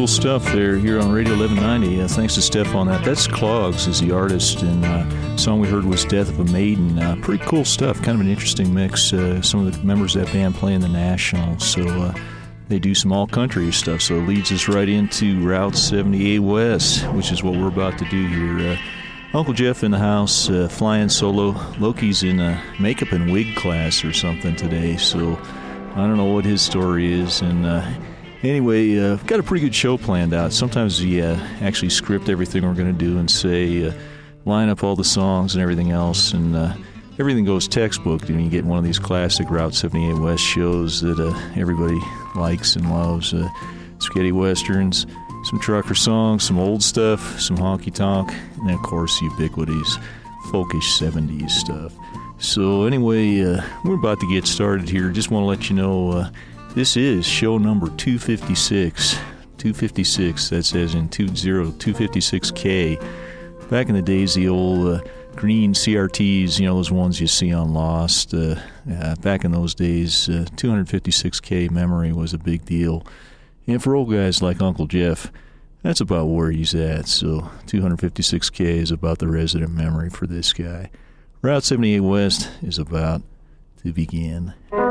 cool stuff there here on Radio 1190. Thanks to Steph on that. That's Clogs is the artist, and the song we heard was Death of a Maiden. Pretty cool stuff, kind of an interesting mix. Some of the members of that band play in the National, so they do some all-country stuff, so it leads us right into Route 78 West, which is what we're about to do here. Uncle Jeff in the house, flying solo. Loki's in a makeup and wig class or something today, so I don't know what his story is, and anyway, we've got a pretty good show planned out. Sometimes we actually script everything we're going to do and say, line up all the songs and everything else, and everything goes textbook. And you get one of these classic Route 78 West shows that everybody likes and loves. Spaghetti westerns, some trucker songs, some old stuff, some honky-tonk, and of course, ubiquities, folkish 70s stuff. So anyway, we're about to get started here. Just want to let you know this is show number 256. 256, that says in 256K. Back in the days, the old green CRTs, you know, those ones you see on Lost. Back in those days, 256K memory was a big deal. And for old guys like Uncle Jeff, that's about where he's at. So 256K is about the resident memory for this guy. Route 78 West is about to begin.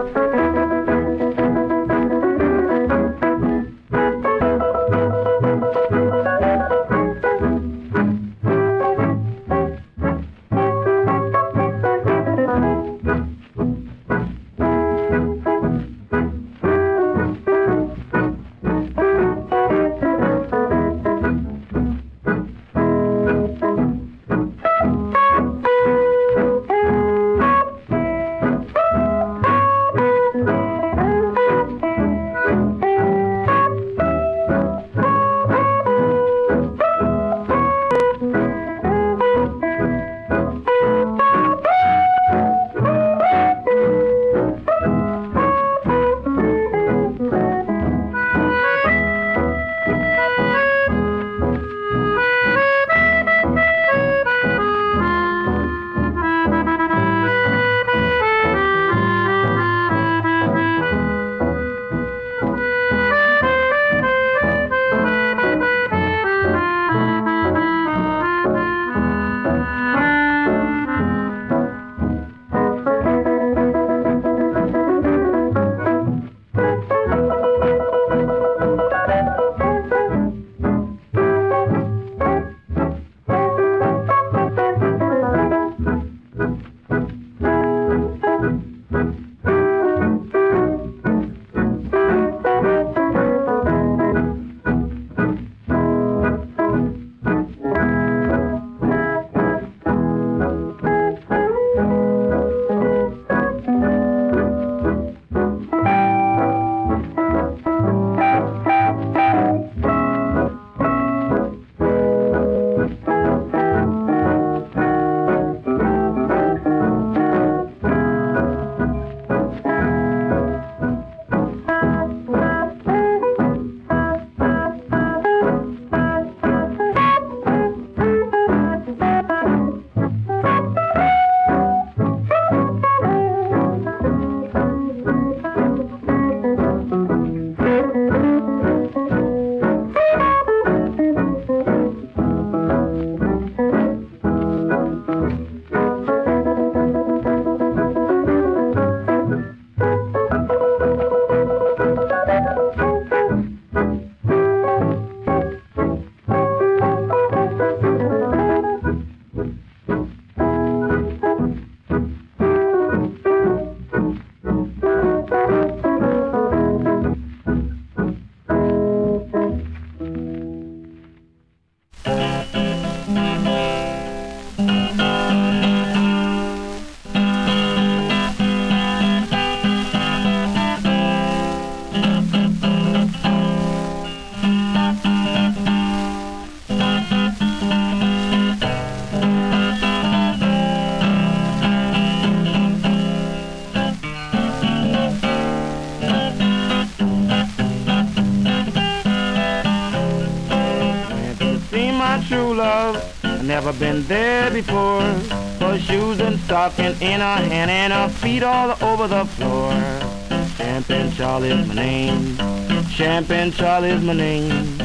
Never been there before. Her shoes and stocking in her hand and her feet all over the floor. Champagne Charlie's my name. Champagne Charlie's my name.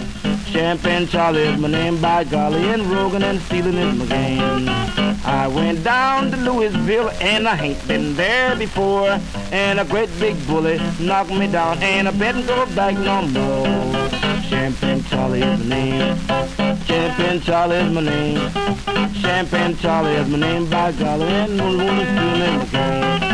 Champagne Charlie is my name, by golly, and Rogan and stealing is my game. I went down to Louisville and I ain't been there before, and a great big bully knocked me down and I bet and go back no more. Champagne Charlie is my name. Champagne Charlie is my name. Champagne Charlie is my name, by golly, and Rogan and stealing is my game.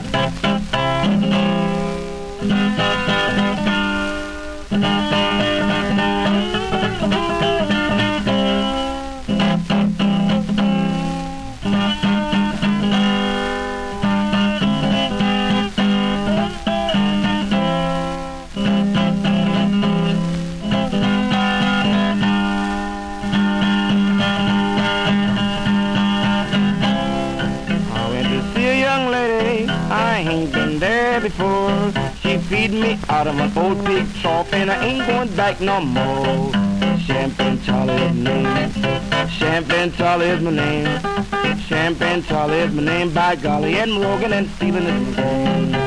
Before she feed me out of my old big trough, and I ain't going back no more. Champagne Charlie is my name. Champagne Charlie is my name. Champagne Charlie is my name, by golly, and Rogan and stealing is my game.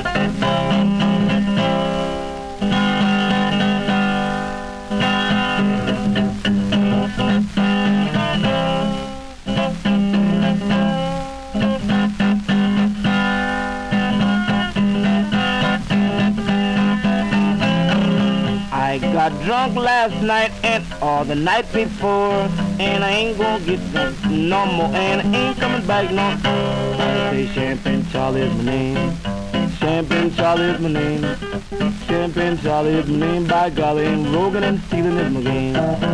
Got drunk last night and all the night before, and I ain't gonna get drunk no more, and I ain't coming back no more. I say Champagne Charlie is my name. Champagne Charlie is my name. Champagne Charlie is my name, by golly, and Rogan and stealing is my game.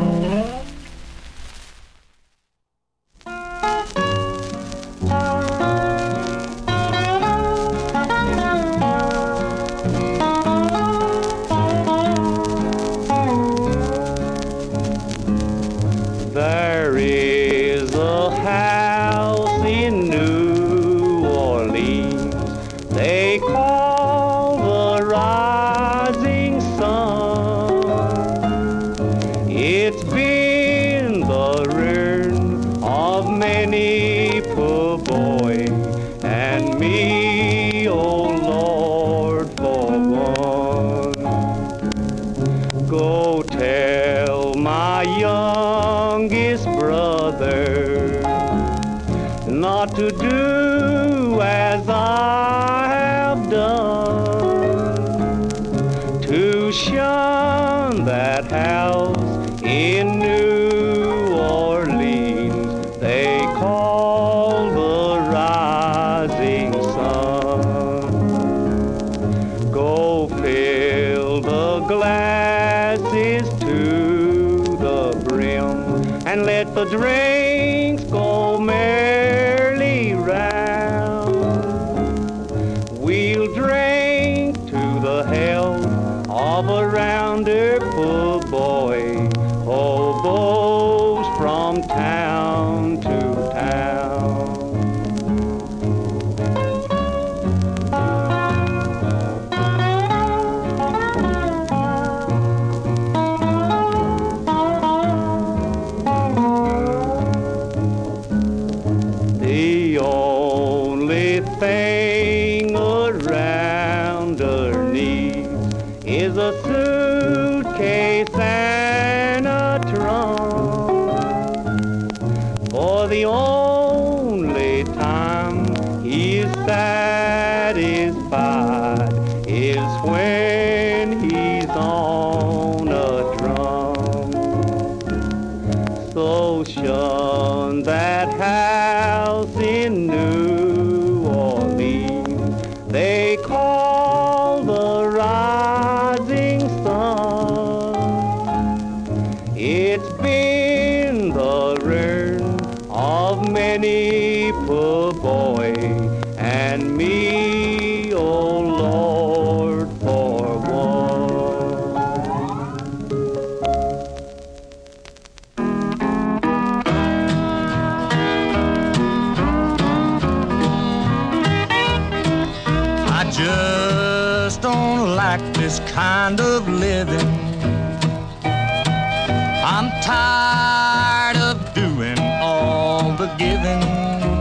To do as I have done, to shun that house in New Orleans they call the rising sun. Go fill the glasses to the brim and let the drinks go merrily round. We'll drink to the health of a rounder poor boy, hobos from town to town. The only thing a rounder needs is a suitcase and a trunk. For the only time he's satisfied is when he's on a drum. So shun that house in New Orleans they call the rising sun. It's been the ruin of many poor boy and me, oh Lord, for one. I just don't like this kind of living. I'm tired of doing all the giving.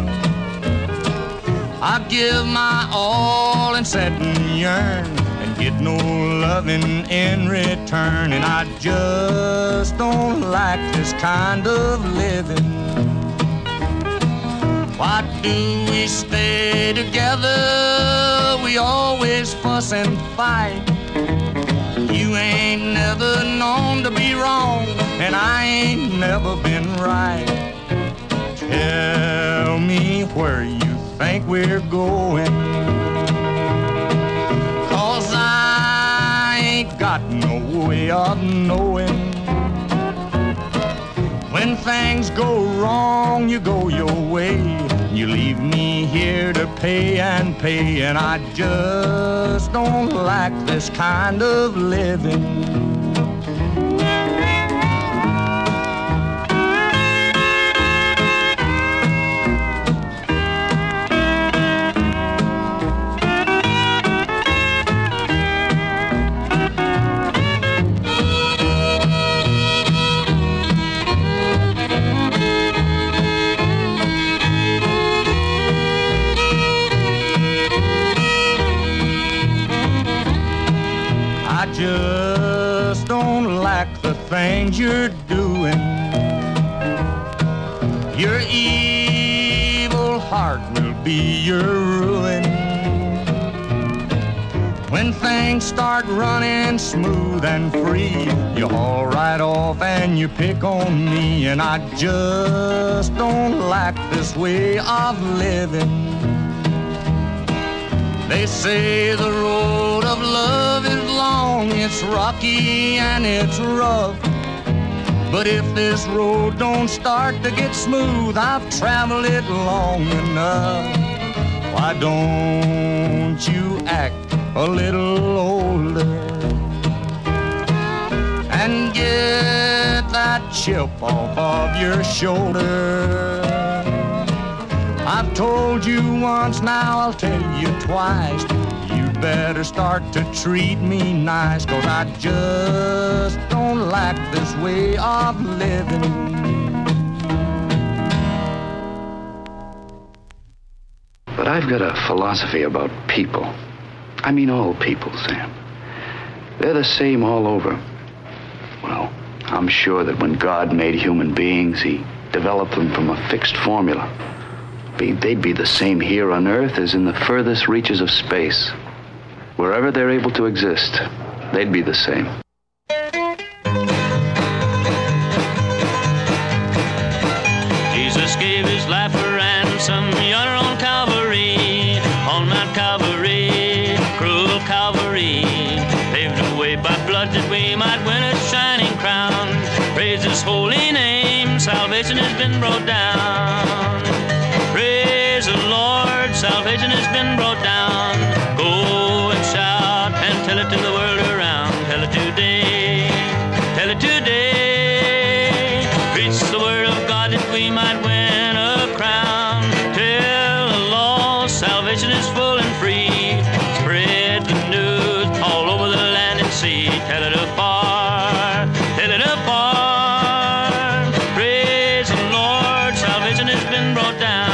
I give my all and sit and yearn and get get no loving in return, and I just don't like this kind of living. Why do we stay together? We always fuss and fight. You ain't never known to be wrong, and I ain't never been right. Tell me where you think we're going, 'cause I ain't got no way of knowing. When things go wrong, you go your way. You leave me here to pay and pay, and I just don't like this kind of living. Just don't like the things you're doing. Your evil heart will be your ruin. When things start running smooth and free, you haul right off and you pick on me, and I just don't like this way of living. They say the road of love is long, it's rocky and it's rough. But if this road don't start to get smooth, I've traveled it long enough. Why don't you act a little older and get that chip off of your shoulder? I've told you once, now I'll tell you twice. You better start to treat me nice, 'cause I just don't like this way of living. But I've got a philosophy about people. I mean all people, Sam. They're the same all over. Well, I'm sure that when God made human beings, he developed them from a fixed formula. They'd be the same here on Earth as in the furthest reaches of space. Wherever they're able to exist, they'd be the same. Jesus gave his life for ransom yonder on Calvary, on Mount Calvary, cruel Calvary, paved the way by blood that we might win a shining crown. Praise his holy name, salvation has been brought down. Praise the Lord, salvation has been brought down. Go and shout and tell it to the world around. Tell it today, tell it today. Preach the word of God that we might win a crown. Tell the lost, salvation is full and free. Spread the news all over the land and sea. Tell it afar, tell it afar. Praise the Lord, salvation has been brought down.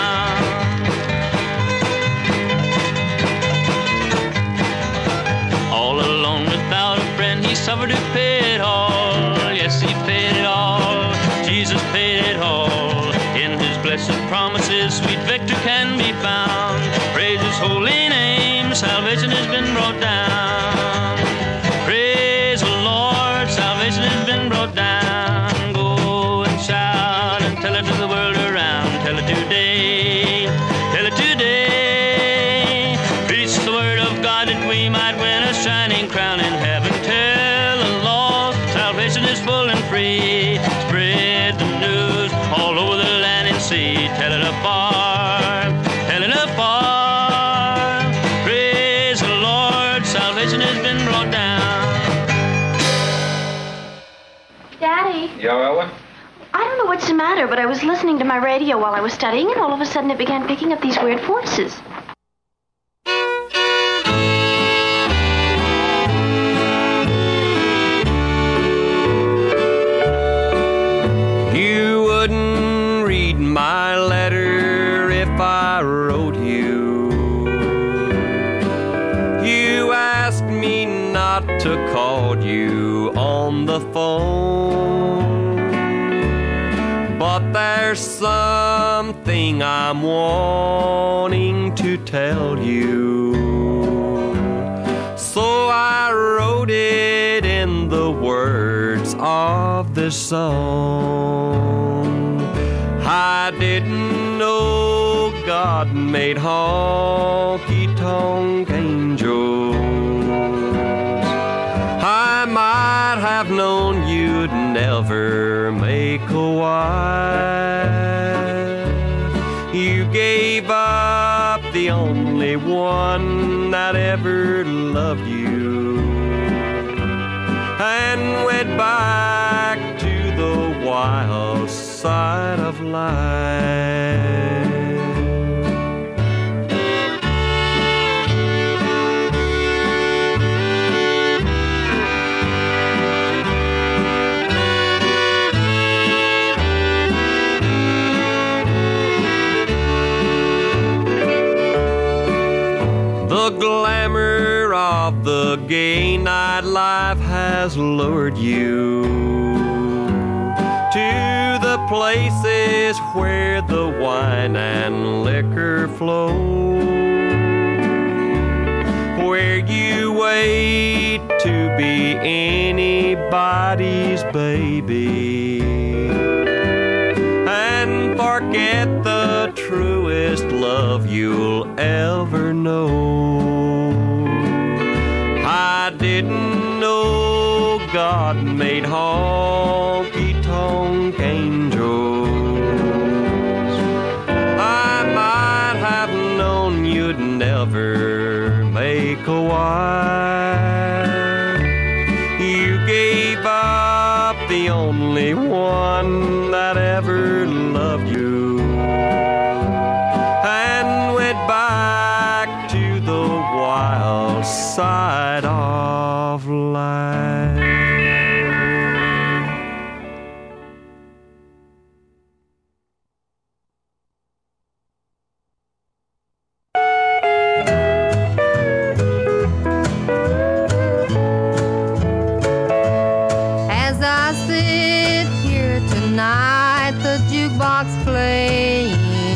Suffered to pay it all, yes, he paid it all. Jesus paid it all. In his blessed promises, sweet victory can be found. Praise his holy name, salvation has been brought down. Praise the Lord, salvation has been brought down. Go and shout and tell it to the world around. Tell it today, tell it today. Preach the word of God that we might win a shining crown in heaven. Salvation is full and free. Spread the news all over the land and sea. Tell it afar, tell it afar. Praise the Lord, salvation has been brought down. Daddy? Yeah, Ella? I don't know what's the matter, but I was listening to my radio while I was studying, and all of a sudden it began picking up these weird voices. My letter if I wrote you. You asked me to call you on the phone. But there's something I'm wanting to tell you, so I wrote it in the words of this song. I didn't know God made honky-tonk angels. I might have known you'd never make a wife. You gave up the only one that ever loved you, and went back to the wild side of life. The glamour of the gay nightlife has lured you to the places where the wine and liquor flow, where you wait to be anybody's baby and forget the truest love you'll ever know. I didn't know God made honky-tonk angels. I might have known you'd never make a wife. You gave up the only one that ever loved you, and went back to the wild side of life. As I sit here tonight, the jukebox playing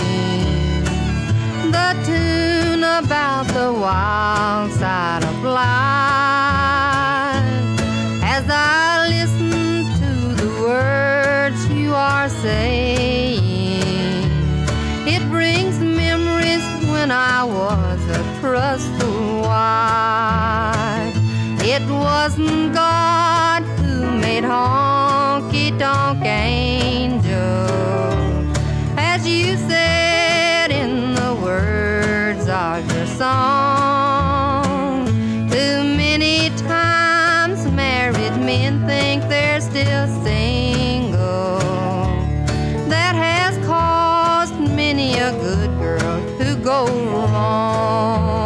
the tune about the wild side of life. As I listen to the words you are saying, it brings memories when I was a trustful wife. It wasn't God who made honky-tonk angels, as you said in the words of your song. Too many times married men think they're still single. That has caused many a good girl to go wrong.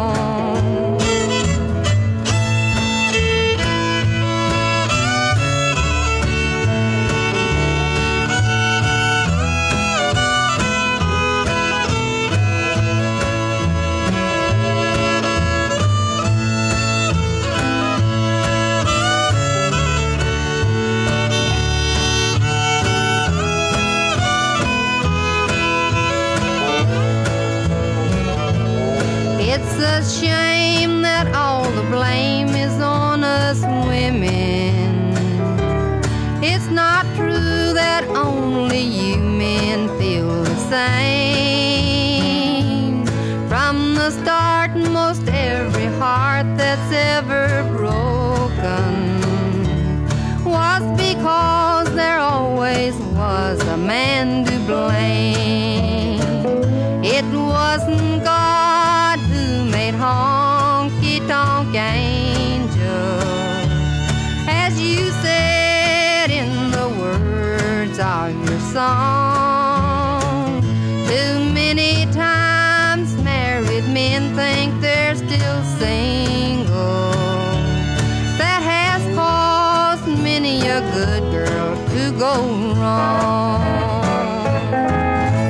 It's a shame that all the blame is on us women. It's not true that only you men feel the same. From the start, most every heart that's ever broken was because there always was a man to blame. It wasn't God who made honky-tonk angels, as you said in the words of your song. Too many times married men think they're still single. That has caused many a good girl to go wrong.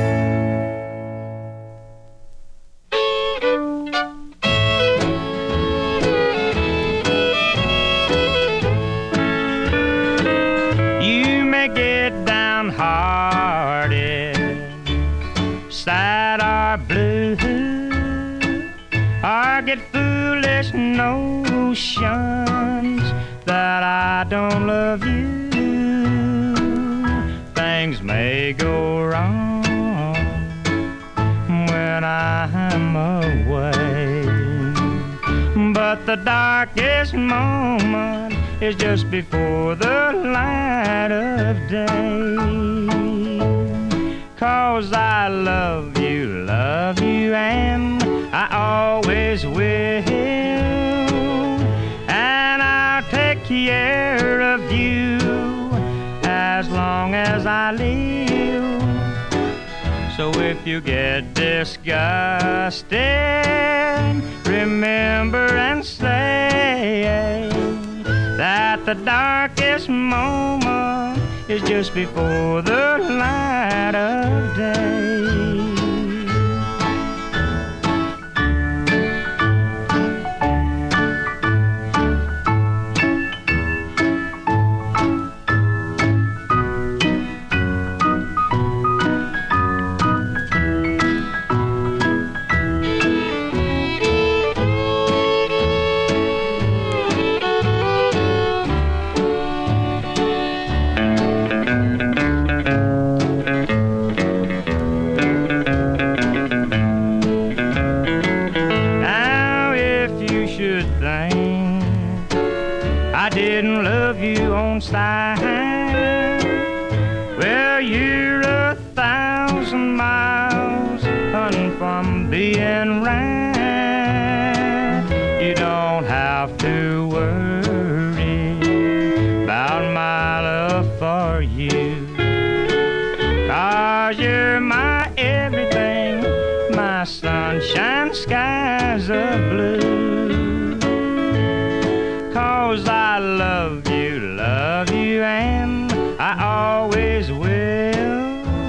sad or blue, or get foolish notions that I don't love you. Things may go wrong when I'm away, but the darkest moment is just before the light of day. 'Cause I love you, and I always will, and I'll take care of you as long as I live. So if you get disgusted, remember and say that the darkest moment is just before the light of day. Well, you're 1,000 miles from being right. You don't have to worry about my love for you, 'cause you're my everything, my sunshine, skies of blue. 'Cause I love you, and I always will,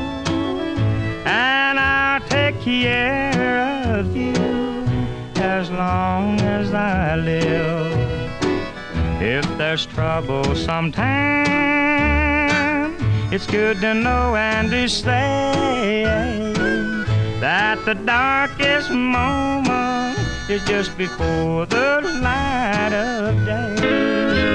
and I'll take care of you as long as I live. If there's trouble sometime, it's good to know and to say that the darkest moment is just before the light of day.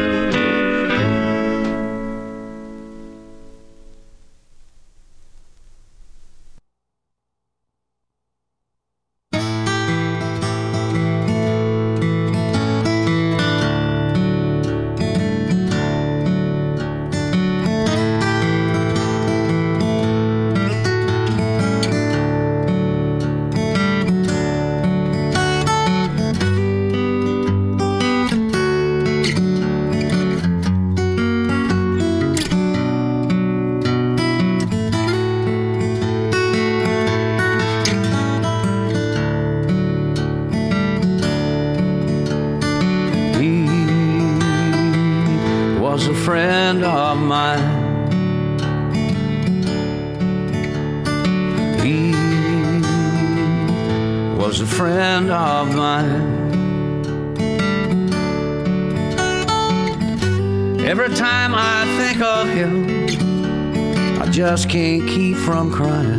Just can't keep from crying,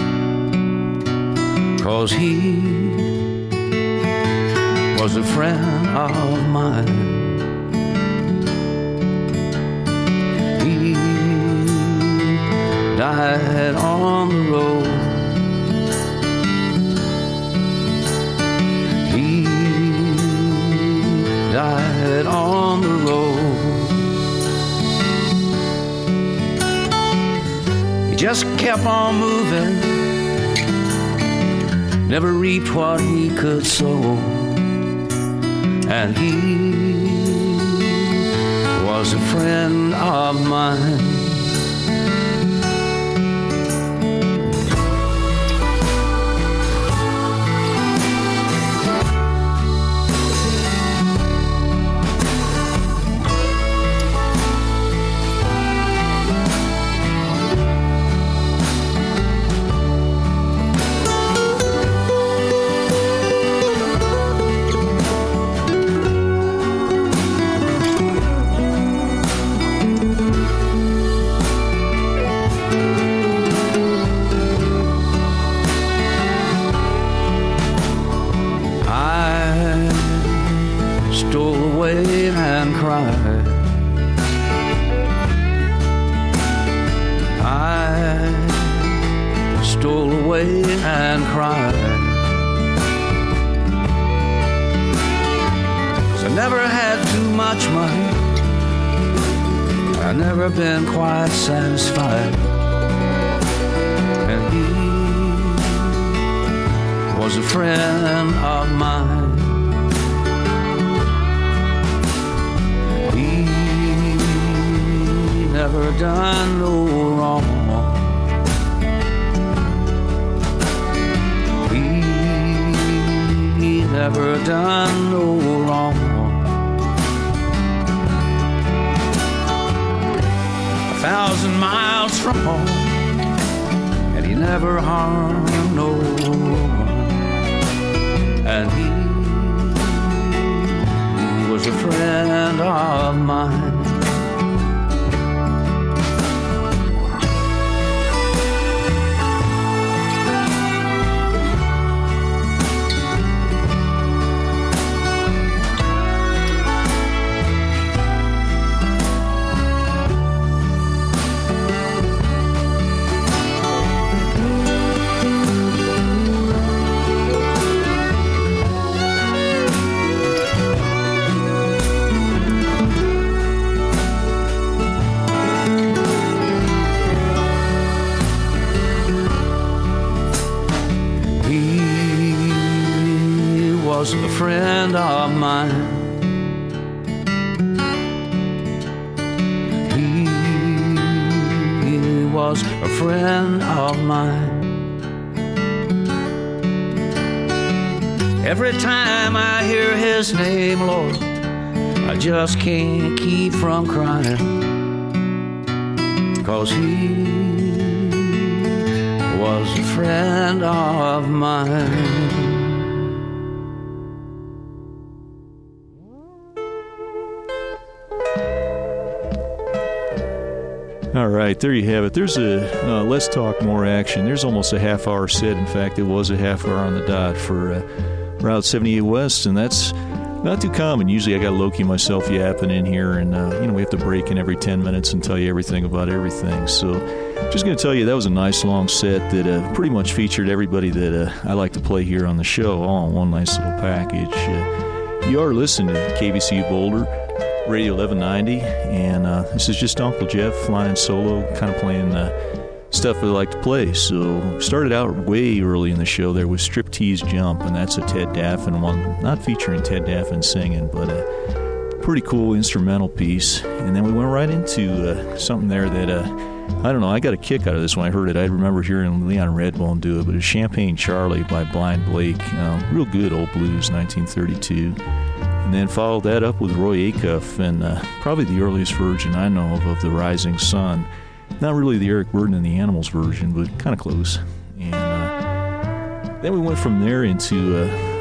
'cause he was a friend of mine. He died on the road. He died on the road. Just kept on moving, never reaped what he could sow, and he was a friend of mine. ride. I stole away and cried. 'Cause I never had too much money. I've never been quite satisfied. And he was a friend of mine. He never done no wrong. He never done no wrong. 1,000 miles from home, and he never harmed no one. And he was a friend of mine. Was a friend of mine. He was a friend of mine. Every time I hear his name, Lord, I just can't keep from crying. 'Cause he was a friend of mine. All right, there you have it. There's a Let's Talk More action. There's almost a half-hour set. In fact, it was a half hour on the dot for Route 78 West, and that's not too common. Usually I got Loki myself yapping in here, and we have to break in every 10 minutes and tell you everything about everything. So just going to tell you that was a nice long set that pretty much featured everybody that I like to play here on the show, all in one nice little package. You are listening to KVCU Boulder, Radio 1190, and this is just Uncle Jeff flying solo, kind of playing stuff I like to play. So started out way early in the show there with Striptease Jump, and that's a Ted Daffin one, not featuring Ted Daffin singing, but a pretty cool instrumental piece. And then we went right into something there that, I don't know, I got a kick out of this when I heard it. I remember hearing Leon Redbone do it, but it's Champagne Charlie by Blind Blake. Real good old blues, 1932. And then followed that up with Roy Acuff, and probably the earliest version I know of The Rising Sun. Not really the Eric Burdon and the Animals version, but kind of close. And then we went from there into,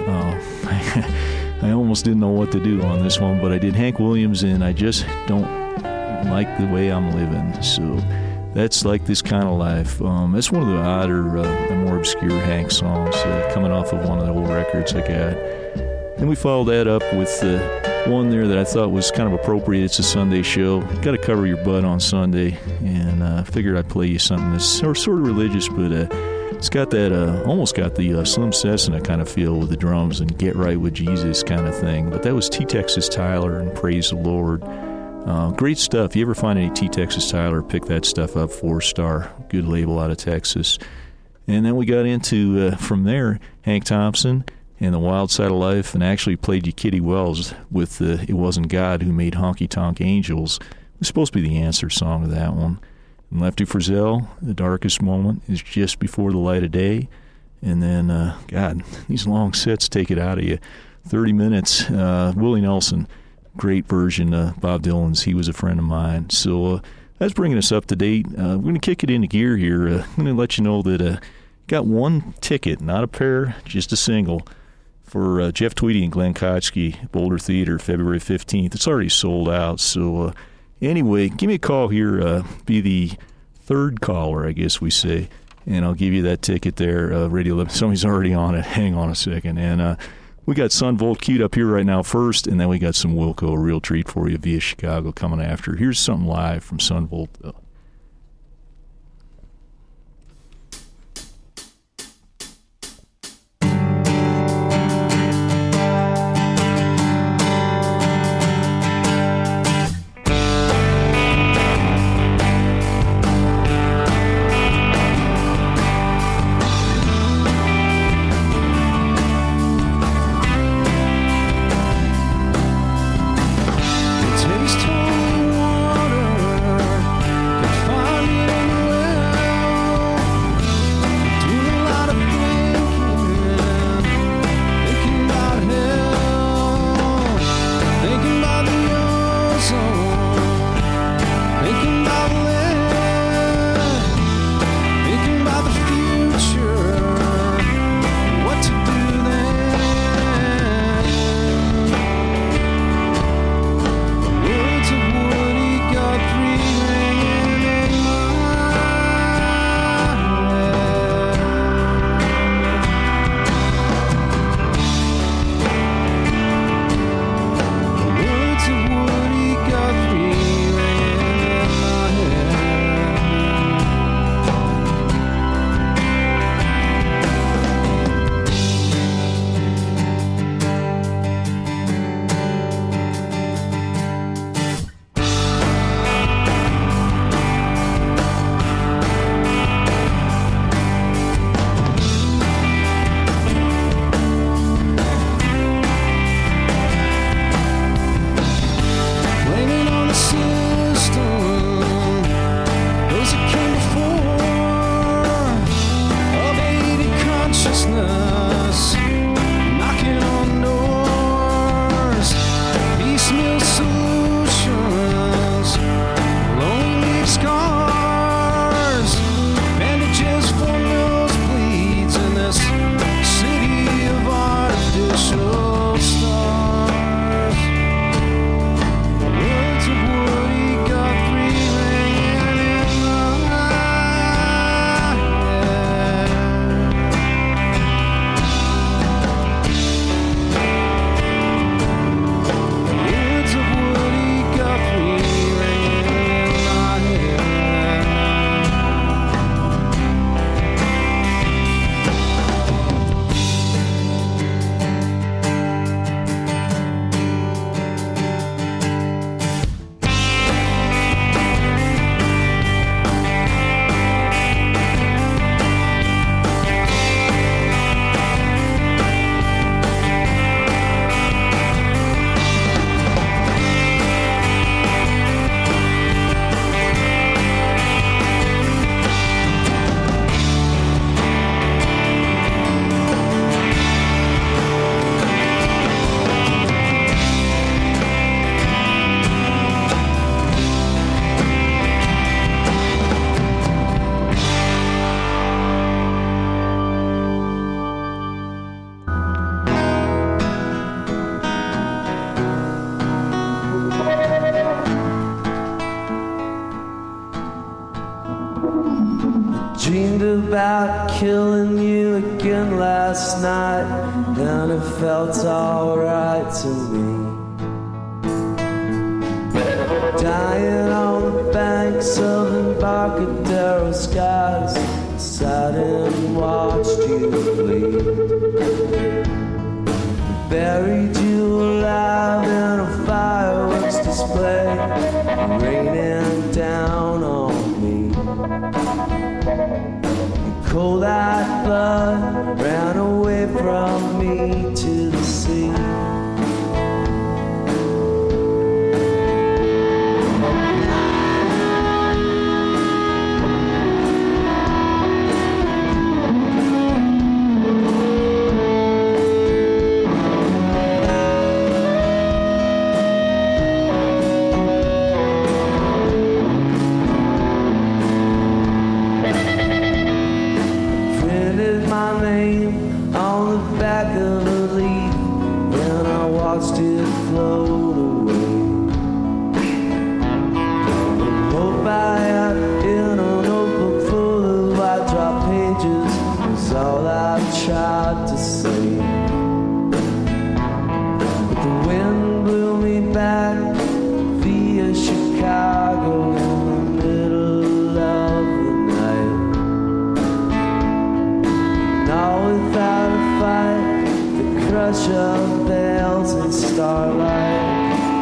I almost didn't know what to do on this one, but I did Hank Williams, and I just don't like the way I'm living. So that's Like This Kind of Life. That's one of the odder, the more obscure Hank songs coming off of one of the old records I got. And we followed that up with one there that I thought was kind of appropriate. It's a Sunday show. Got to cover your butt on Sunday, and figured I'd play you something that's sort of religious, but it's got that, almost got the Slim Cessna kind of feel with the drums and Get Right With Jesus kind of thing. But that was T. Texas Tyler and Praise the Lord. Great stuff. If you ever find any T. Texas Tyler, pick that stuff up. 4-star. Good label out of Texas. And then we got into, from there, Hank Thompson and The Wild Side of Life, and actually played you Kitty Wells with It Wasn't God Who Made Honky Tonk Angels. It was supposed to be the answer song to that one. And Lefty Frizzell, The Darkest Moment is Just Before the Light of Day. And then, God, these long sets take it out of you. 30 minutes. Willie Nelson, great version of Bob Dylan's He Was a Friend of Mine. So that's bringing us up to date. We're going to kick it into gear here. I'm going to let you know that got one ticket, not a pair, just a single, for Jeff Tweedy and Glenn Kotsky, Boulder Theater, February 15th. It's already sold out. So anyway, give me a call here. Be the third caller, I guess we say, and I'll give you that ticket there. Radio 11. Somebody's already on it. Hang on a second. And We got Son Volt queued up here right now first, and then we got some Wilco, a real treat for you via Chicago coming after. Here's something live from Son Volt. Dreamed about killing you again last night, and it felt alright to me. Dying on the banks of Embarcadero skies, sat and watched you bleed. Buried you alive in a fireworks display, raining down on me. Cold-eyed blood ran away from me to the sea. rush of bells and starlight.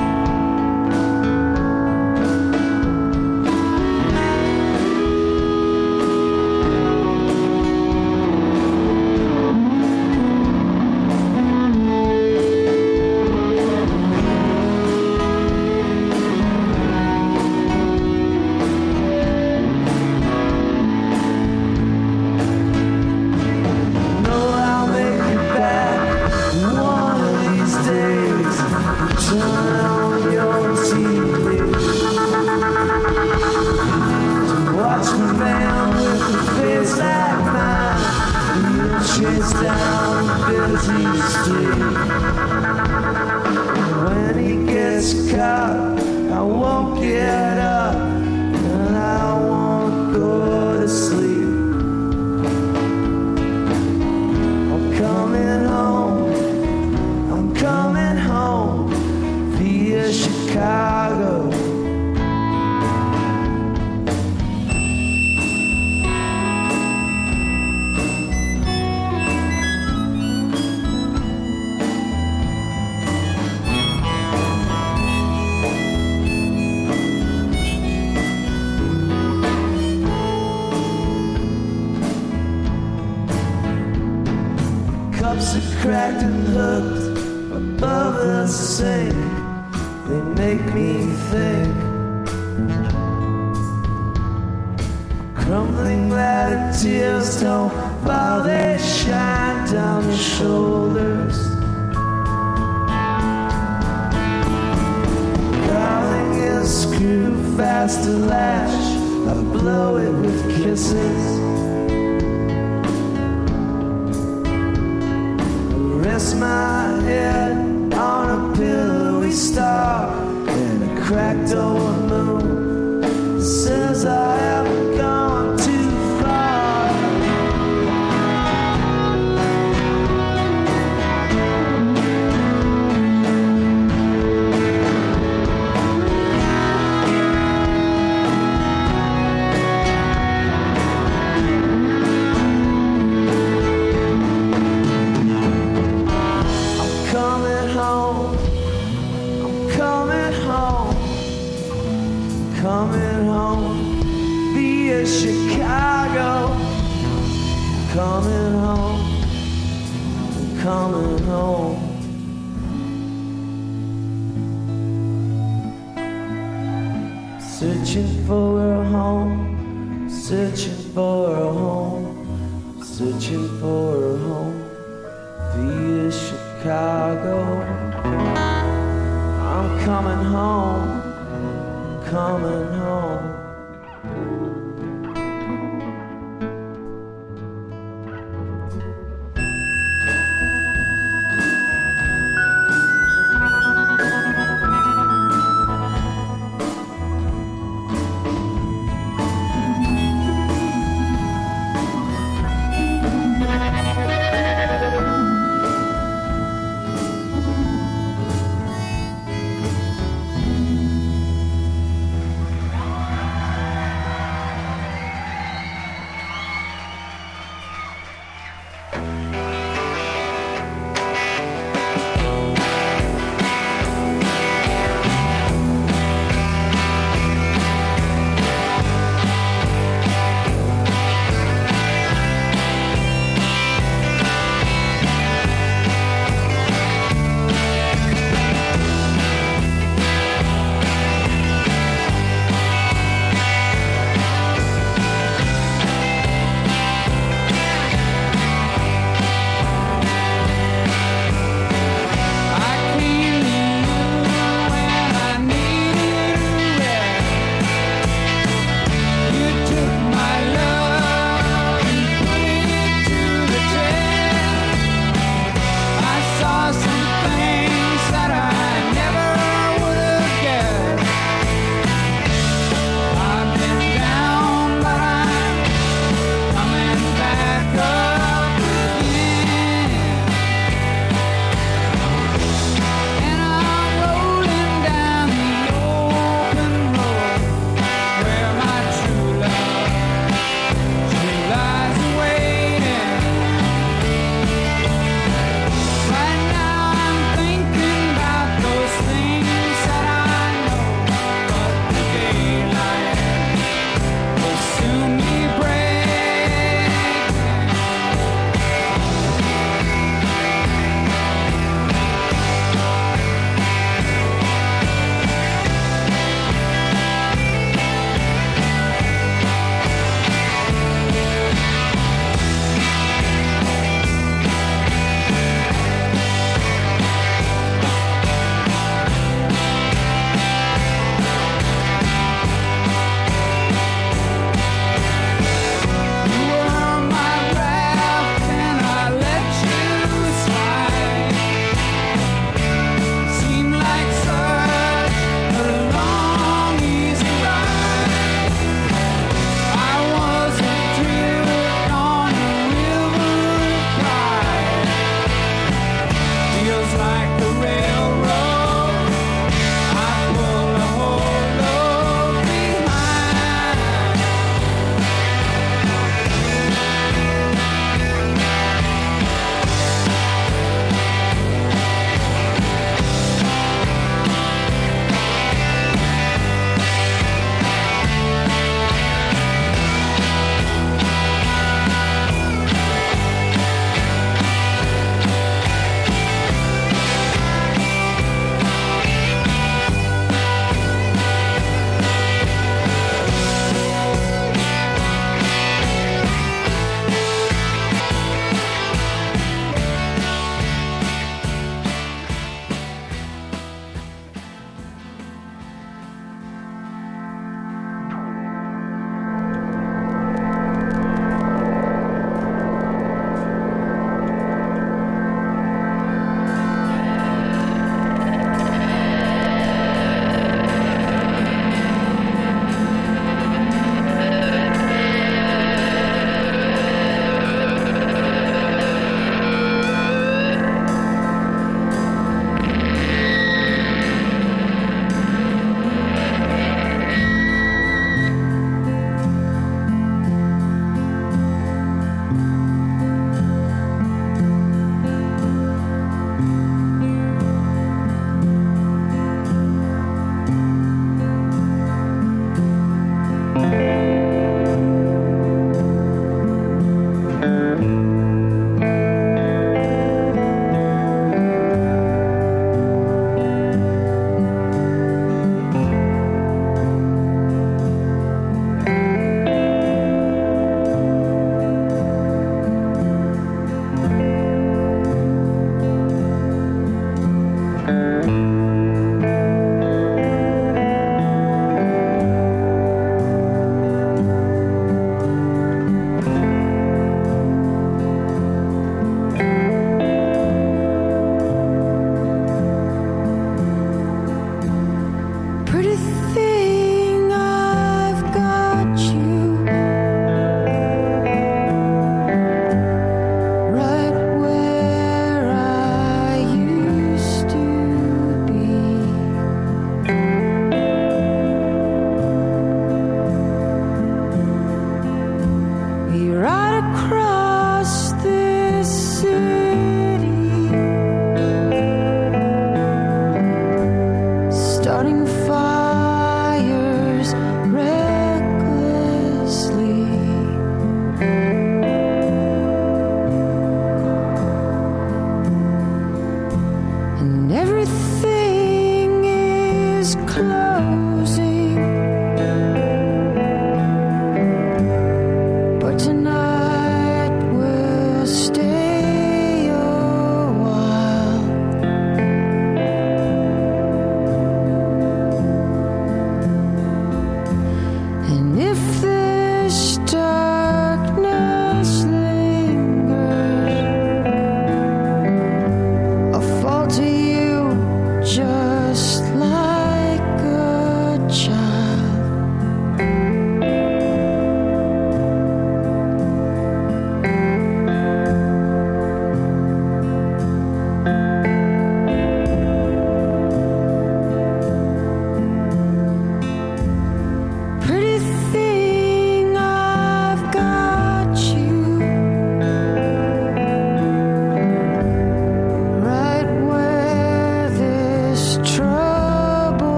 Cracked and hooked above the sink, they make me think. Crumbling ladder tears don't fall, they shine down your shoulders. Darling is screw fast to lash, I blow it with kisses. Rest my head on a pillowy star, and a cracked old moon says I haven't gone too far. Coming home via Chicago. Coming home, coming home. Searching for a home, searching for a home, searching for a home via Chicago. I'm coming home, coming home.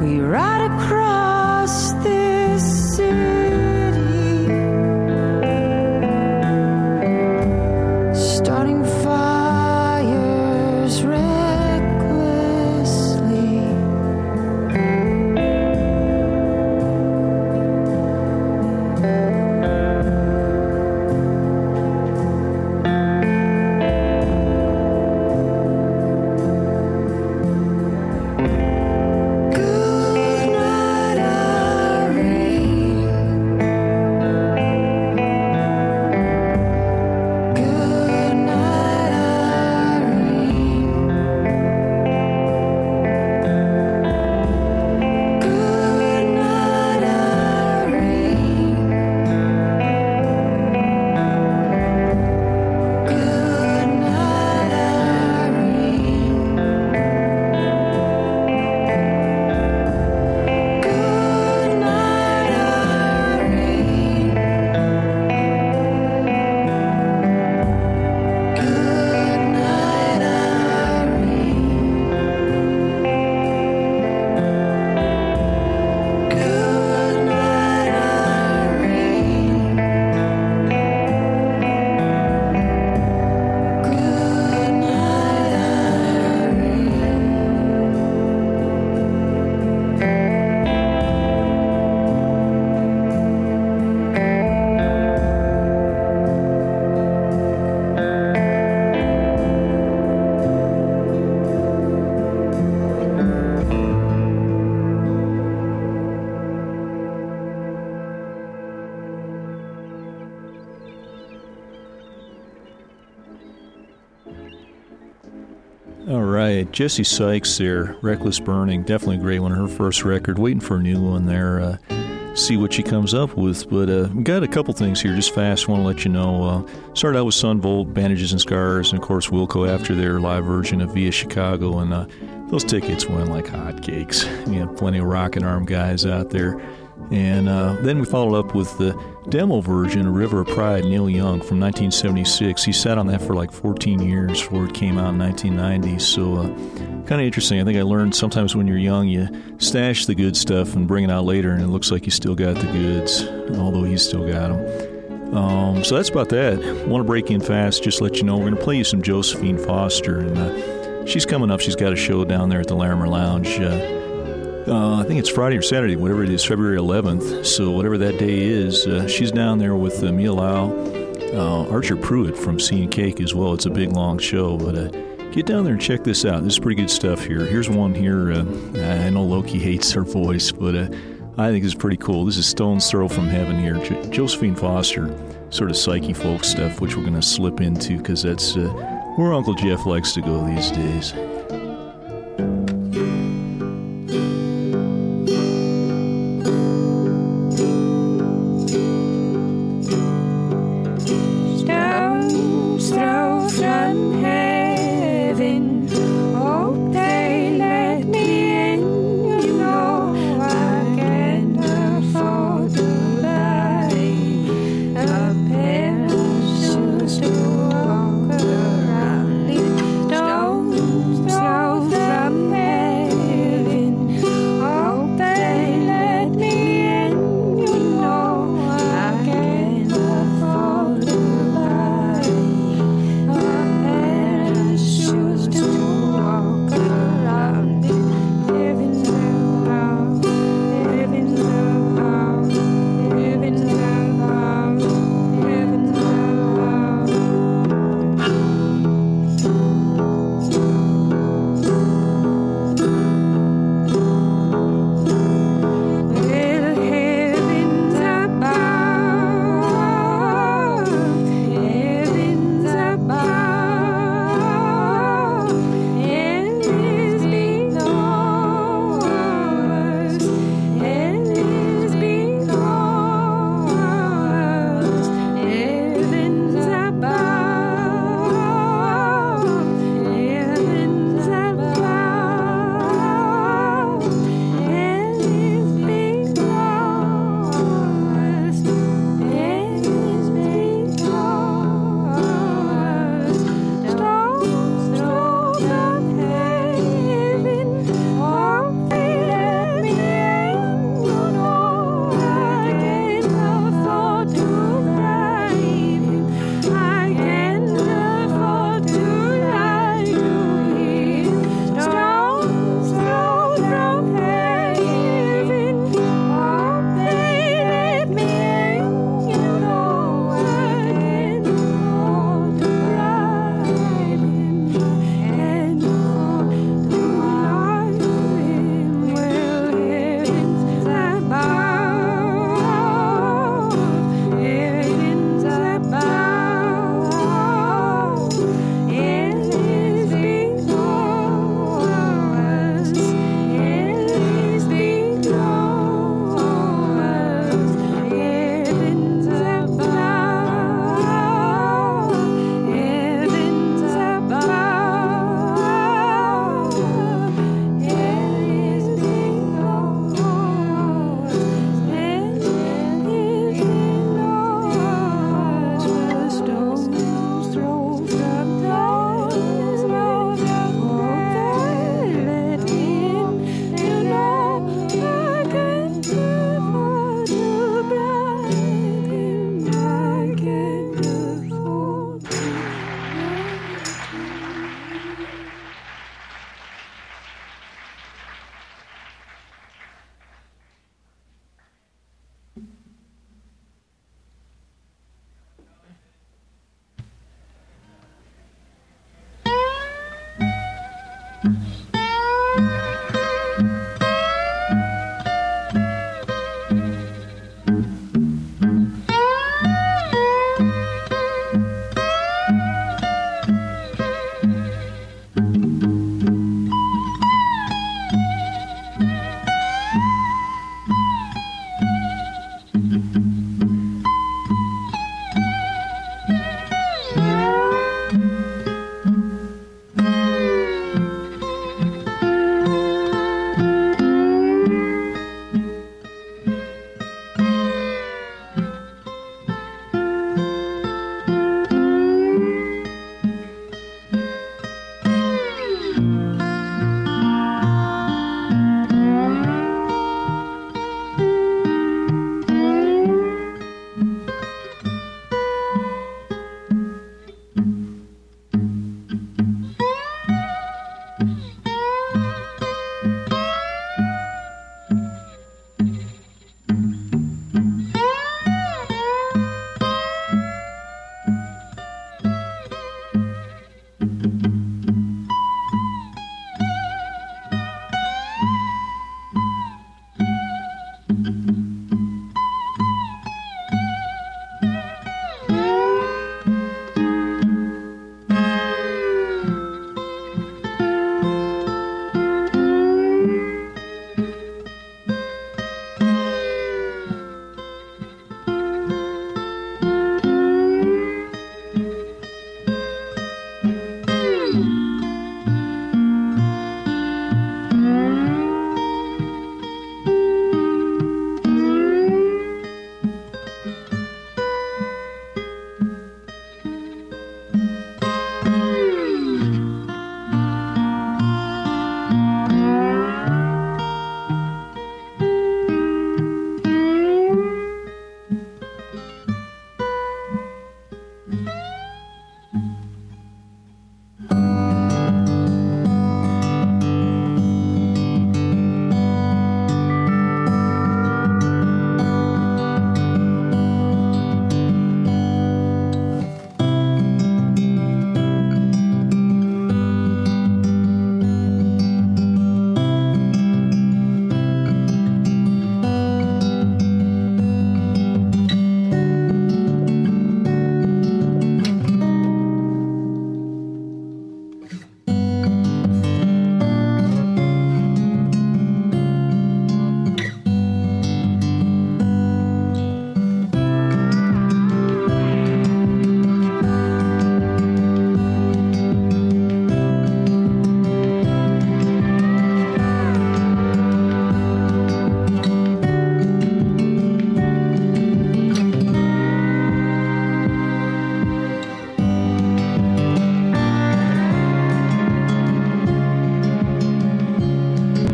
We ride across this city, starting fires recklessly. All right, Jesse Sykes there, Reckless Burning, definitely a great one, her first record, waiting for a new one there, see what she comes up with, but we got a couple things here, just fast, want to let you know, started out with Sunvolt, Bandages and Scars, and of course Wilco after their live version of Via Chicago, and those tickets went like hotcakes. You had plenty of Rockin' Arm guys out there. And then we followed up with the demo version of River of Pride, Neil Young, from 1976. He sat on that for like 14 years before it came out in 1990. So kind of interesting. I think I learned sometimes when you're young, you stash the good stuff and bring it out later, and it looks like you still got the goods, although he's still got them. So that's about that. Want to break in fast, just let you know, we're going to play you some Josephine Foster. And she's coming up. She's got a show down there at the Larimer Lounge. I think it's Friday or Saturday, whatever it is, February 11th. So whatever that day is, she's down there with Mia Lau, Archer Pruitt from Sea and Cake as well. It's a big, long show, but get down there and check this out. This is pretty good stuff here. Here's one here. I know Loki hates her voice, but I think it's pretty cool. This is Stone's Throw from Heaven here. Josephine Foster, sort of psyche folk stuff, which we're going to slip into because that's where Uncle Jeff likes to go these days. Stones Mm-hmm.